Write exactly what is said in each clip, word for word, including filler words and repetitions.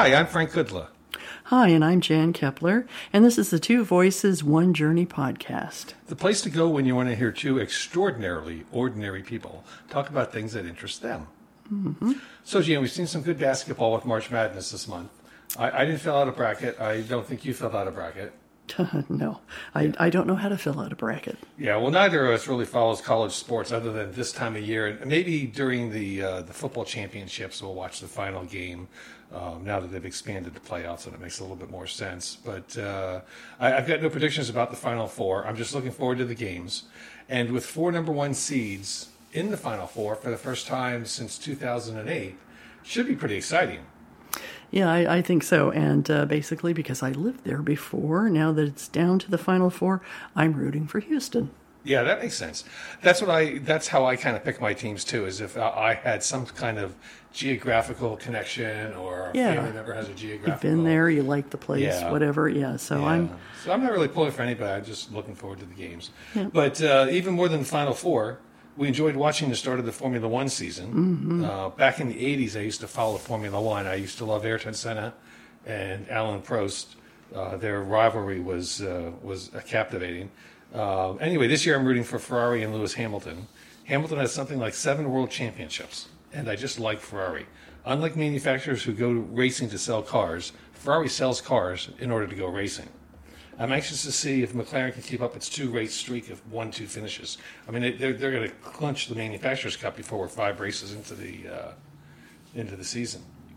Hi, I'm Frank Kudla. Hi, and I'm Jan Kepler, and this is the Two Voices, One Journey podcast. The place to go when you want to hear two extraordinarily ordinary people talk about things that interest them. Mm-hmm. So, Jan, we've seen some good basketball with March Madness this month. I, I didn't fill out a bracket. I don't think you filled out a bracket. no, I, I don't know how to fill out a bracket. Yeah, well, neither of us really follows college sports other than this time of year. And maybe during the uh, the football championships, we'll watch the final game um, now that they've expanded the playoffs, and it makes a little bit more sense. But uh, I, I've got no predictions about the Final Four. I'm just looking forward to the games. And with four number one seeds in the Final Four for the first time since two thousand eight, should be pretty exciting. Yeah, I, I think so. And uh, basically, because I lived there before, now that it's down to the Final Four, I'm rooting for Houston. Yeah, that makes sense. That's what I. That's how I kind of pick my teams too. Is if I had some kind of geographical connection, or a yeah. family member has a geographical. You've been there, you like the place, yeah. whatever. Yeah. So yeah. I'm. So I'm not really pulling for anybody. I'm just looking forward to the games. Yeah. But uh, even more than the Final Four, we enjoyed watching the start of the Formula One season. Mm-hmm. Uh, back in the eighties, I used to follow Formula One. I used to love Ayrton Senna and Alan Prost. Uh, their rivalry was uh, was uh, captivating. Uh, anyway, this year I'm rooting for Ferrari and Lewis Hamilton. Hamilton has something like seven world championships, and I just like Ferrari. Unlike manufacturers who go racing to sell cars, Ferrari sells cars in order to go racing. I'm anxious to see if McLaren can keep up its two-race streak of one two finishes. I mean, they're they're going to clinch the Manufacturers' Cup before we're five races into the uh, into the season.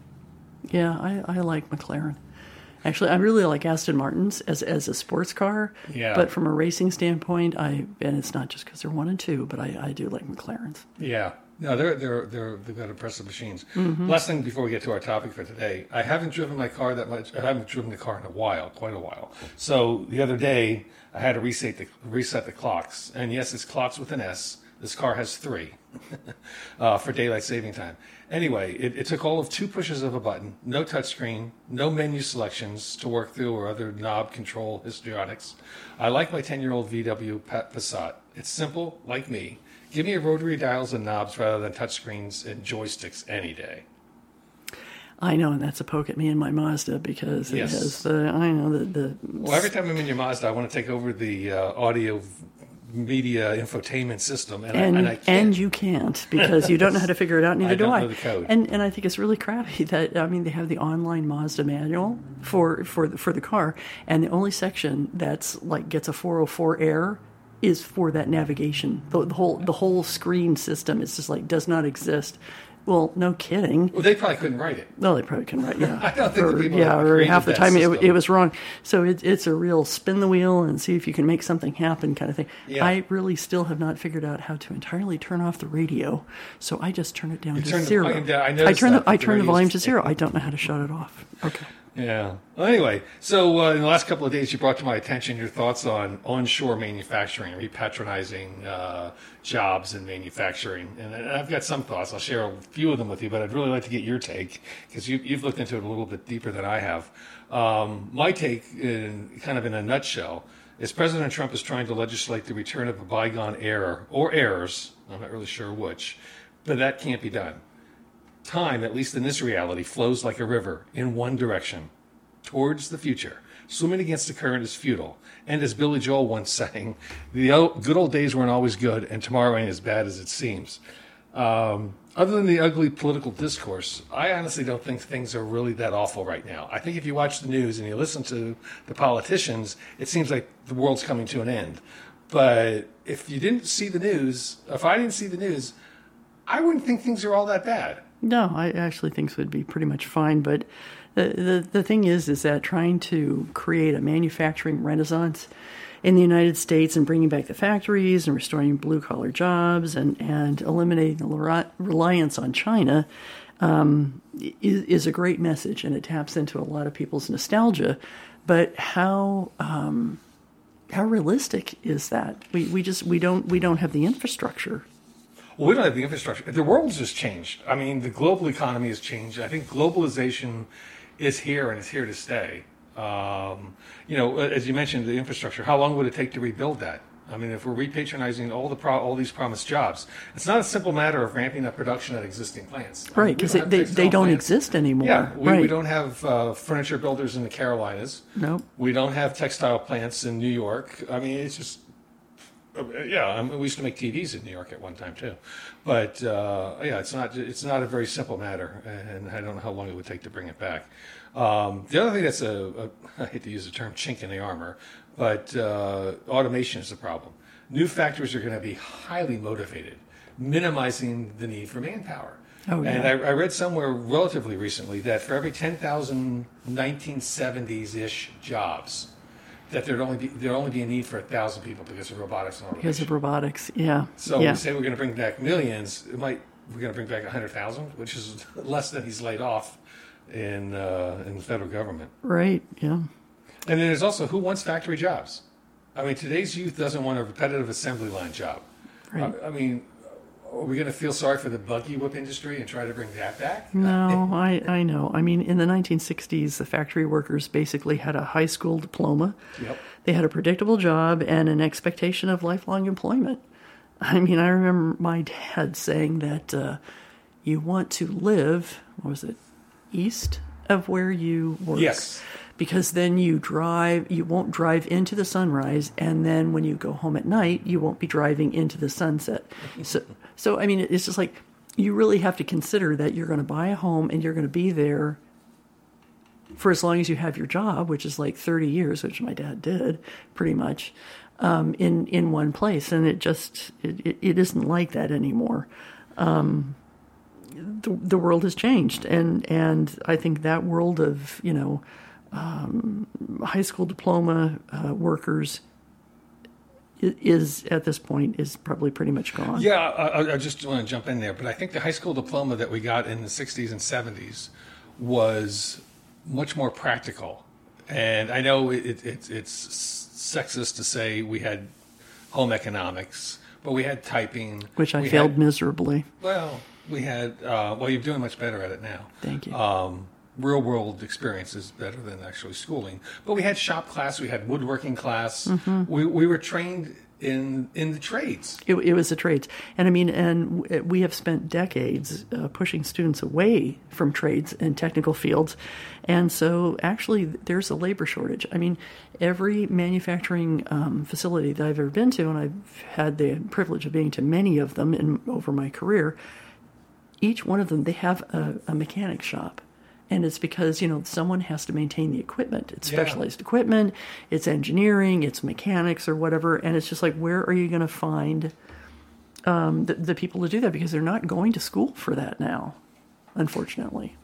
Yeah, I, I like McLaren. Actually, I really like Aston Martins as as a sports car. Yeah. But from a racing standpoint, I and it's not just because they're one and two, but I, I do like McLarens. Yeah. No, they're they're they're they've got impressive machines. Mm-hmm. Last thing before we get to our topic for today, I haven't driven my car that much. I haven't driven the car in a while, quite a while. So the other day, I had to reset the reset the clocks, and yes, it's clocks with an S. This car has three uh, for daylight saving time. Anyway, it, it took all of two pushes of a button, no touchscreen, no menu selections to work through or other knob control histrionics. I like my ten-year-old V W Passat. It's simple, like me. Give me a rotary dials and knobs rather than touchscreens and joysticks any day. I know, and that's a poke at me in my Mazda because it yes. has the, I know, the... the well, every time I'm in your Mazda, I want to take over the uh, audio media infotainment system, and, and, I, and I can't. And you can't because you don't know how to figure it out, neither I do don't I. know the code. And and I think it's really crappy that, I mean, they have the online Mazda manual for, for, the, for the car, and the only section that's like gets a four oh four error is for that navigation. The, the whole the whole screen system is just like does not exist. Well, no kidding. Well, they probably couldn't write it. Well, they probably couldn't write. Yeah, I don't think or, the people yeah, that or half the that time it, system. it was wrong. So it, it's a real spin the wheel and see if you can make something happen kind of thing. Yeah. I really still have not figured out how to entirely turn off the radio, so I just turn it down You to turn the zero. volume down. I I noticed turn that, the I that the turn the radio's- volume to zero. I don't know how to shut it off. Okay. Yeah. Well, anyway, so uh, in the last couple of days, you brought to my attention your thoughts on onshore manufacturing, repatronizing uh, jobs in manufacturing. And, and I've got some thoughts. I'll share a few of them with you, but I'd really like to get your take because you, you've looked into it a little bit deeper than I have. Um, my take, in, kind of in a nutshell, is President Trump is trying to legislate the return of a bygone error or errors. I'm not really sure which, but that can't be done. Time, at least in this reality, flows like a river in one direction, towards the future. Swimming against the current is futile. And as Billy Joel once sang, the good old days weren't always good, and tomorrow ain't as bad as it seems. Um, other than the ugly political discourse, I honestly don't think things are really that awful right now. I think if you watch the news and you listen to the politicians, it seems like the world's coming to an end. But if you didn't see the news, if I didn't see the news, I wouldn't think things are all that bad. No, I actually think it would be pretty much fine. But the, the the thing is, is that trying to create a manufacturing renaissance in the United States and bringing back the factories and restoring blue collar jobs and, and eliminating the reliance on China um, is, is a great message, and it taps into a lot of people's nostalgia. But how um, how realistic is that? We we just we don't we don't have the infrastructure. Well, we don't have the infrastructure. The world's just changed. I mean, the global economy has changed. I think globalization is here and it's here to stay. Um, you know, as you mentioned, the infrastructure. How long would it take to rebuild that? I mean, if we're repatronizing all the pro- all these promised jobs, it's not a simple matter of ramping up production at existing plants. I mean, Right, because we they, don't they, have they textile don't plants. exist anymore. Yeah, we, right. we don't have uh, furniture builders in the Carolinas. Nope. We don't have textile plants in New York. I mean, it's just, uh, yeah. I mean, we used to make T Vs in New York at one time too, but uh, yeah, it's not it's not a very simple matter, and I don't know how long it would take to bring it back. Um, the other thing that's a, a I hate to use the term chink in the armor, but uh, automation is a problem. New factories are going to be highly motivated, minimizing the need for manpower. Oh, yeah. And I, I read somewhere relatively recently that for every ten thousand nineteen seventies-ish jobs, that there'd only be there'd only be a need for a thousand people because of robotics and automation. Because of robotics, yeah. So yeah. we say we're going to bring back millions. It might we're going to bring back a hundred thousand, which is less than he's laid off in uh, in the federal government. Right, yeah. And then there's also who wants factory jobs. I mean, today's youth doesn't want a repetitive assembly line job. Right. I, I mean, are we going to feel sorry for the buggy whip industry and try to bring that back? No, I, I know. I mean, in the nineteen sixties, the factory workers basically had a high school diploma. Yep. They had a predictable job and an expectation of lifelong employment. I mean, I remember my dad saying that uh, you want to live, what was it, east of where you work. Yes. Because then you drive, you won't drive into the sunrise, and then when you go home at night, you won't be driving into the sunset. So, so I mean, it's just like you really have to consider that you're going to buy a home and you're going to be there for as long as you have your job, which is like thirty years, which my dad did pretty much, um, in, in one place. And it just, it, it, it isn't like that anymore. Um, the, the world has changed. And, and I think that world of, you know, um, high school diploma uh, workers is, at this point, is probably pretty much gone. Yeah, I, I just want to jump in there, but I think the high school diploma that we got in the sixties and seventies was much more practical. And I know it, it, it's sexist to say we had home economics, but we had typing. Which I we failed had, miserably. Well, we had, uh, well, you're doing much better at it now. Thank you. Um, real world experience is better than actually schooling. But we had shop class, we had woodworking class. Mm-hmm. We, we were trained in in the trades. It, it was the trades. And I mean, and we have spent decades uh, pushing students away from trades and technical fields. And so actually there's a labor shortage. I mean, every manufacturing um, facility that I've ever been to, and I've had the privilege of being to many of them in, over my career, each one of them, they have a, a mechanic shop. And it's because, you know, someone has to maintain the equipment. It's Yeah. specialized equipment, it's engineering, it's mechanics or whatever. And it's just like, where are you going to find um, the, the people to do that? Because they're not going to school for that now, unfortunately.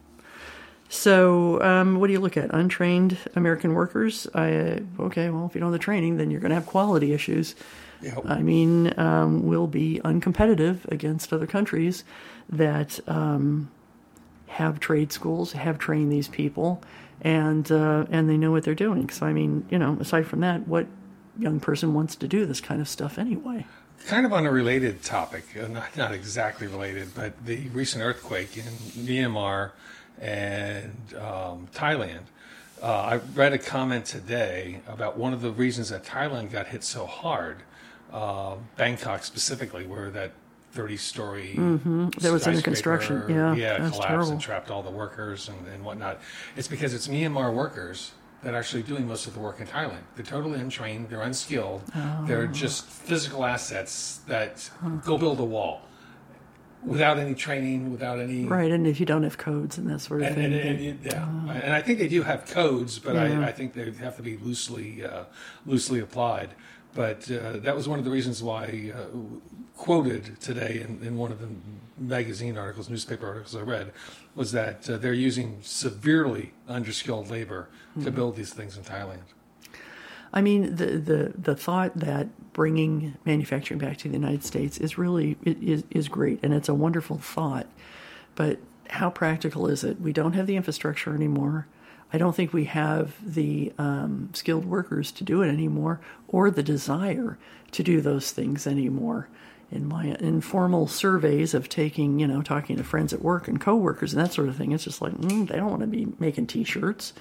So um, what do you look at? Untrained American workers? I, uh, okay, well, if you don't have the training, then you're going to have quality issues. Yep. I mean, um, we'll be uncompetitive against other countries that... Um, have trade schools, have trained these people, and uh, and they know what they're doing. So, I mean, you know, aside from that, what young person wants to do this kind of stuff anyway? Kind of on a related topic, uh, not, not exactly related, but the recent earthquake in Myanmar and um, Thailand. Uh, I read a comment today about one of the reasons that Thailand got hit so hard, uh, Bangkok specifically, where that thirty-story Mm-hmm. That was under construction. Yeah, yeah, that's collapsed terrible. and trapped all the workers and, and whatnot. It's because it's Myanmar workers that are actually doing most of the work in Thailand. They're totally untrained. They're unskilled. Oh. They're just physical assets that go build a wall without any training, without any Right, and if you don't have codes and that sort of and, thing. and, and, and, yeah, and I think they do have codes, but Yeah. I, I think they have to be loosely uh, loosely applied. But uh, that was one of the reasons why uh, quoted today in, in one of the magazine articles, newspaper articles I read, was that uh, they're using severely underskilled labor to build these things in Thailand. I mean, the, the, the thought that bringing manufacturing back to the United States is really is, is great, and it's a wonderful thought. But how practical is it? We don't have the infrastructure anymore. I don't think we have the um, skilled workers to do it anymore, or the desire to do those things anymore. In my informal surveys of taking, you know, talking to friends at work and coworkers and that sort of thing, it's just like, mm, they don't want to be making T-shirts.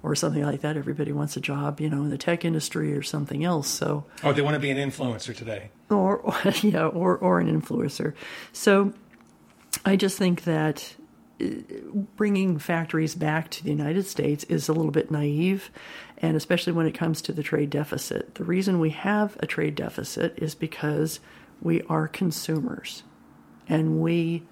or something like that. Everybody wants a job, you know, in the tech industry or something else. So, or they want to be an influencer today, or, or yeah, or or an influencer. So, I just think that bringing factories back to the United States is a little bit naive, and especially when it comes to the trade deficit. The reason we have a trade deficit is because we are consumers, and we.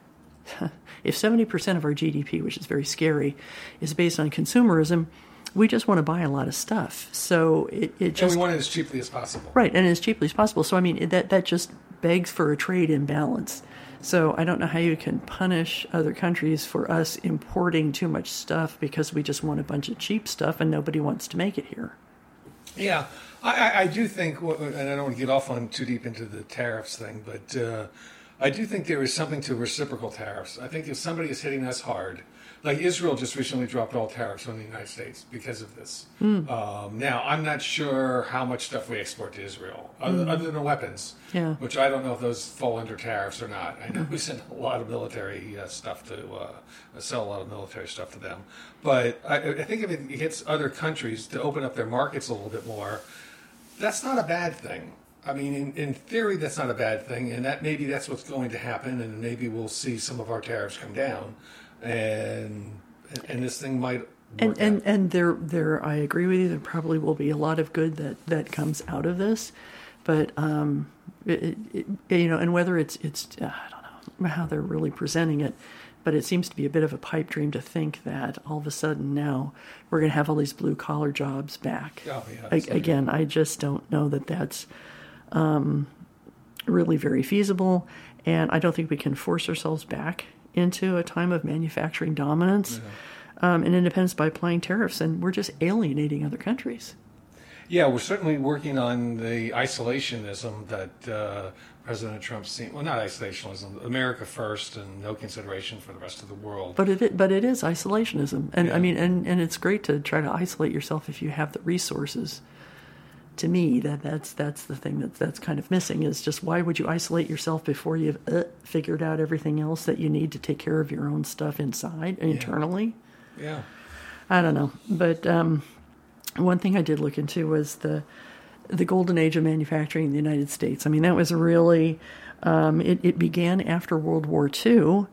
If seventy percent of our G D P, which is very scary, is based on consumerism, we just want to buy a lot of stuff. So it, it just... And we want it as cheaply as possible. Right, and as cheaply as possible. So, I mean, that, that just begs for a trade imbalance. So I don't know how you can punish other countries for us importing too much stuff because we just want a bunch of cheap stuff and nobody wants to make it here. Yeah, I, I do think, and I don't want to get off on too deep into the tariffs thing, but... Uh, I do think there is something to reciprocal tariffs. I think if somebody is hitting us hard, like Israel just recently dropped all tariffs on the United States because of this. Mm. Um, now, I'm not sure how much stuff we export to Israel, other, mm. other than weapons, yeah. which I don't know if those fall under tariffs or not. I know we send a lot of military uh, stuff to, uh, sell a lot of military stuff to them. But I, I think if it hits other countries to open up their markets a little bit more, that's not a bad thing. I mean, in, in theory, that's not a bad thing, and that maybe that's what's going to happen, and maybe we'll see some of our tariffs come down, and and this thing might work and and out. and there there I agree with you. There probably will be a lot of good that, that comes out of this, but um, it, it, you know, and whether it's it's uh, I don't know how they're really presenting it, but it seems to be a bit of a pipe dream to think that all of a sudden now we're going to have all these blue collar jobs back. Oh, yeah, I, again, I just don't know that that's. Um, really very feasible, and I don't think we can force ourselves back into a time of manufacturing dominance yeah. um, and independence by applying tariffs, and we're just alienating other countries. Yeah, we're certainly working on the isolationism that uh, President Trump seemed, well, not isolationism, America first and no consideration for the rest of the world. But it, but it is isolationism, and yeah. I mean, and, and it's great to try to isolate yourself if you have the resources. To me, that that's that's the thing that's that's kind of missing is just why would you isolate yourself before you've uh, figured out everything else that you need to take care of your own stuff inside yeah. internally? Yeah, I don't know, but um, one thing I did look into was the the golden age of manufacturing in the United States. I mean, that was really um, it, it began after World War Two.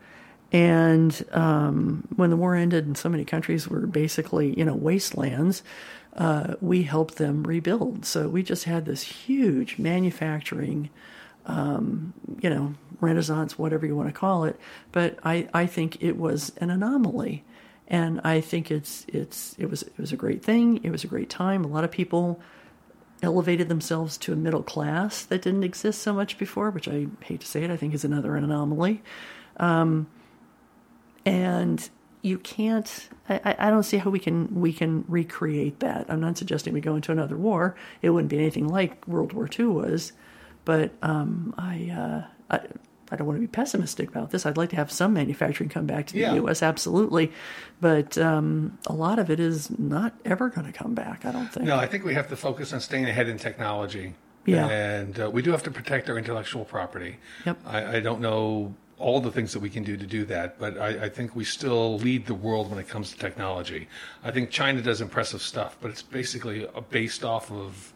And um, when the war ended and so many countries were basically, you know, wastelands, uh, we helped them rebuild. So we just had this huge manufacturing, um, you know, renaissance, whatever you want to call it. But I, I think it was an anomaly. And I think it's it's it was it was a great thing. It was a great time. A lot of people elevated themselves to a middle class that didn't exist so much before, which I hate to say it, I think is another anomaly. Um, And you can't. I, I don't see how we can we can recreate that. I'm not suggesting we go into another war. It wouldn't be anything like World War Two was, but um, I, uh, I I don't want to be pessimistic about this. I'd like to have some manufacturing come back to the yeah. U S absolutely, but um, a lot of it is not ever going to come back. I don't think. No, I think we have to focus on staying ahead in technology. Yeah, and uh, we do have to protect our intellectual property. Yep. I, I don't know all the things that we can do to do that, but I, I think we still lead the world when it comes to technology. I think China does impressive stuff, but it's basically based off of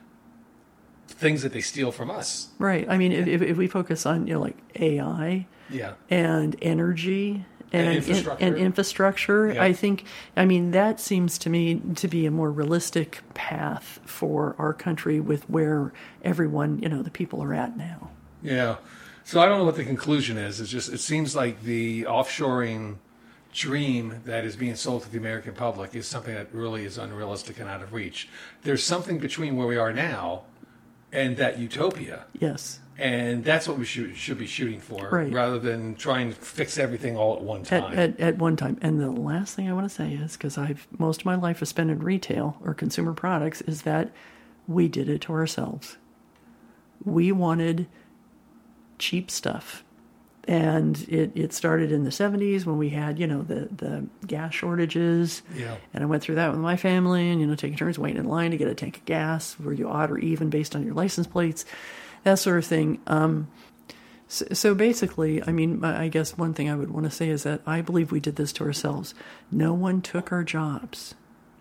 things that they steal from us. Right. I mean, if, if we focus on, you know, like A I yeah. and energy and, and infrastructure, and, and infrastructure yeah. I think, I mean, that seems to me to be a more realistic path for our country with where everyone, you know, the people are at now. Yeah. So I don't know what the conclusion is. It's just, it seems like the offshoring dream that is being sold to the American public is something that really is unrealistic and out of reach. There's something between where we are now and that utopia. Yes. And that's what we should should be shooting for, right. rather than trying to fix everything all at one time. At, at, at one time. And the last thing I want to say is, because I've most of my life is spent in retail or consumer products, is that we did it to ourselves. We wanted cheap stuff. And it, it started in the seventies when we had, you know, the, the gas shortages. Yeah. And I went through that with my family and, you know, taking turns waiting in line to get a tank of gas. Were you odd or even based on your license plates? That sort of thing. Um, so, so basically, I mean, I guess one thing I would want to say is that I believe we did this to ourselves. No one took our jobs.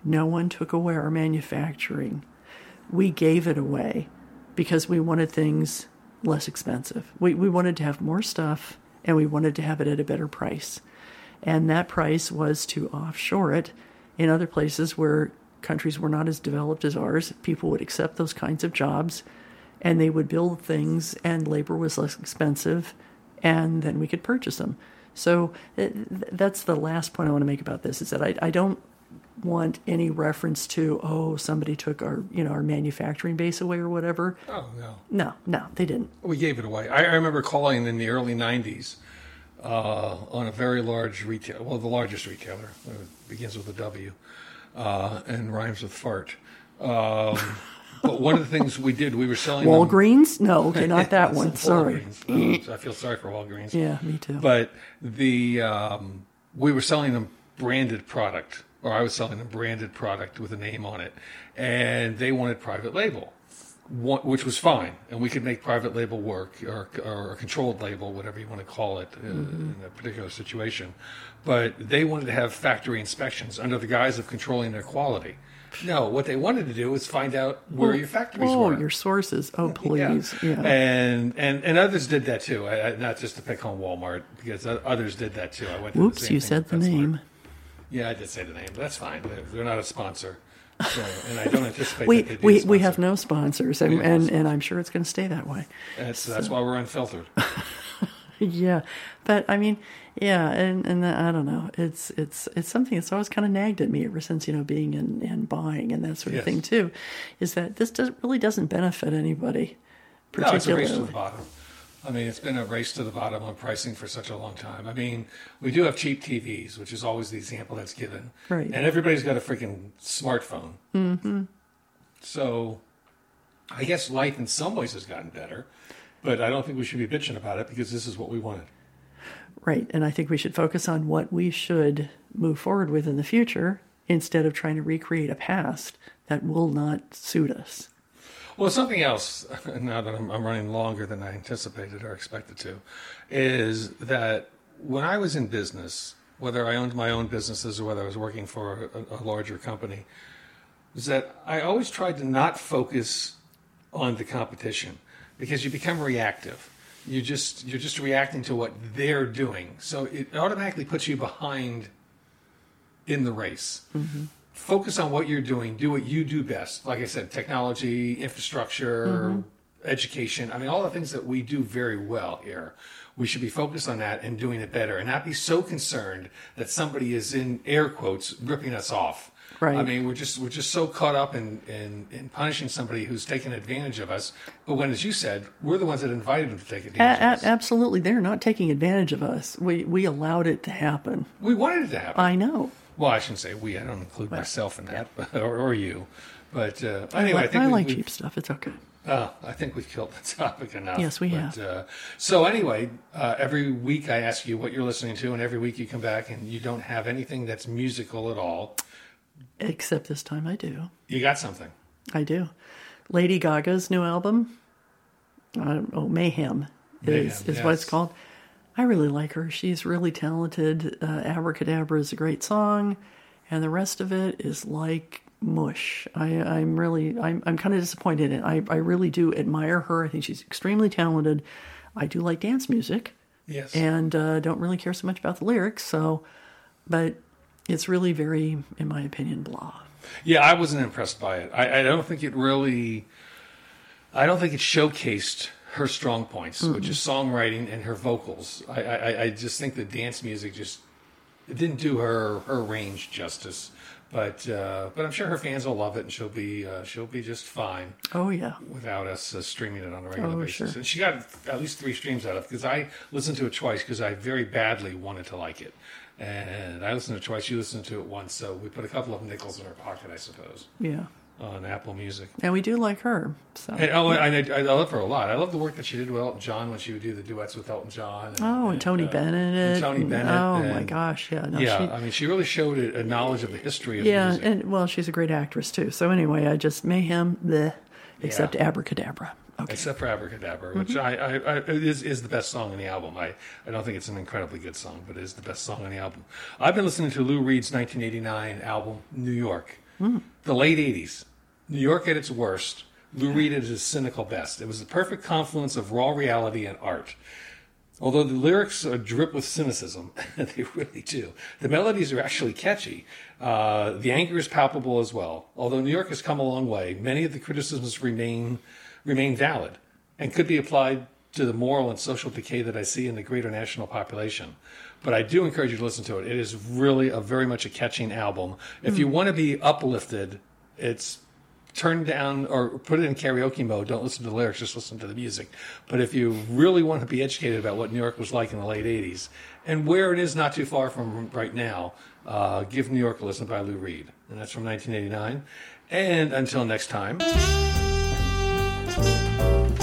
No one took away our manufacturing. We gave it away because we wanted things less expensive. We, we wanted to have more stuff, and we wanted to have it at a better price. And that price was to offshore it in other places where countries were not as developed as ours. People would accept those kinds of jobs, and they would build things, and labor was less expensive, and then we could purchase them. So it, that's the last point I want to make about this, is that I, I don't want any reference to, oh, somebody took our, you know, our manufacturing base away or whatever. Oh, no. No, no, they didn't. We gave it away. I, I remember calling in the early nineties uh, on a very large retailer, well, the largest retailer, it begins with a W, uh, and rhymes with fart. Um, but one of the things we did, we were selling Walgreens? Them. No, okay, not that one. Sorry. Oh, I feel sorry for Walgreens. Yeah, me too. But the um, we were selling them branded product, or I was selling them branded product with a name on it, and they wanted private label, which was fine, and we could make private label work, or, or a controlled label, whatever you want to call it, uh, mm-hmm. in a particular situation. But they wanted to have factory inspections under the guise of controlling their quality. No, what they wanted to do was find out where well, your factories oh, were. your sources. Oh, please. Yeah. yeah. And, and and others did that too. I, I, not just to pick on Walmart, because others did that too. I went. Whoops, the same you thing said the with name. Yeah, I did say the name, but that's fine. They're, they're not a sponsor. So, and I don't anticipate we, that they'd be we, a sponsor. we have no sponsors, and, and, and I'm sure it's going to stay that way. That's, so. that's why we're unfiltered. Yeah, but I mean, yeah, and, and the, I don't know. It's it's it's something that's always kind of nagged at me ever since, you know, being in, in buying and that sort of yes. thing too, is that this does, really doesn't benefit anybody particularly. No, it's a race to the bottom. I mean, it's been a race to the bottom on pricing for such a long time. I mean, we do have cheap T Vs, which is always the example that's given. Right. And everybody's got a freaking smartphone. Mm-hmm. So I guess life in some ways has gotten better, but I don't think we should be bitching about it because this is what we wanted. Right. And I think we should focus on what we should move forward with in the future instead of trying to recreate a past that will not suit us. Well, something else, now that I'm, I'm running longer than I anticipated or expected to, is that when I was in business, whether I owned my own businesses or whether I was working for a, a larger company, is that I always tried to not focus on the competition because you become reactive. You just, you're just reacting to what they're doing. So it automatically puts you behind in the race. Mm-hmm. Focus on what you're doing. Do what you do best. Like I said, technology, infrastructure, mm-hmm. education. I mean, all the things that we do very well here. We should be focused on that and doing it better and not be so concerned that somebody is, in air quotes, ripping us off. Right. I mean, we're just we're just so caught up in, in, in punishing somebody who's taking advantage of us. But when, as you said, we're the ones that invited them to take advantage a- of us. Absolutely. They're not taking advantage of us. We we allowed it to happen. We wanted it to happen. I know. Well, I shouldn't say we. I don't include well, myself in that, but, or, or you. But uh, anyway, I, I, think I we, like we, cheap stuff. It's okay. Uh, I think we've killed the topic enough. Yes, we but, have. Uh, so anyway, uh, every week I ask you what you're listening to, and every week you come back and you don't have anything that's musical at all. Except this time I do. You got something. I do. Lady Gaga's new album, uh, oh, Mayhem, Mayhem is, is yes. what it's called. I really like her. She's really talented. Uh, Abracadabra is a great song, and the rest of it is like mush. I, I'm really, I'm, I'm kind of disappointed in it. I, I really do admire her. I think she's extremely talented. I do like dance music. Yes. And uh, don't really care so much about the lyrics. So, but it's really very, in my opinion, blah. Yeah, I wasn't impressed by it. I, I don't think it really, I don't think it showcased her strong points, mm-hmm. which is songwriting and her vocals. I, I, I just think the dance music just, it didn't do her, her range justice. But uh, but I'm sure her fans will love it, and she'll be uh, she'll be just fine. Oh yeah, without us uh, streaming it on a regular oh, basis. Sure. And she got at least three streams out of it because I listened to it twice because I very badly wanted to like it, and I listened to it twice. She listened to it once, so we put a couple of nickels in her pocket, I suppose. Yeah. On Apple Music. And we do like her. So. And, oh, and I, I love her a lot. I love the work that she did with Elton John when she would do the duets with Elton John. And, oh, and, and Tony uh, Bennett. And Tony Bennett. Oh, and, my gosh. Yeah. No, yeah, she, I mean, she really showed a, a knowledge of the history of yeah, music. Yeah, and, well, she's a great actress, too. So anyway, I just, Mayhem, bleh, except yeah. Abracadabra. Okay. Except for Abracadabra, which mm-hmm. I, I, I is, is the best song on the album. I, I don't think it's an incredibly good song, but it is the best song on the album. I've been listening to Lou Reed's nineteen eighty-nine album, New York. The late eighties, New York at its worst, Lou Reed at his cynical best. It was the perfect confluence of raw reality and art. Although the lyrics are drip with cynicism, they really do, the melodies are actually catchy. Uh, the anger is palpable as well. Although New York has come a long way, many of the criticisms remain remain valid and could be applied to the moral and social decay that I see in the greater national population. But I do encourage you to listen to it. It is really a very much a catching album. If you want to be uplifted, it's turn down or put it in karaoke mode. Don't listen to the lyrics, just listen to the music. But if you really want to be educated about what New York was like in the late eighties and where it is not too far from right now, uh, give New York a listen by Lou Reed. And that's from nineteen eighty-nine. And until next time.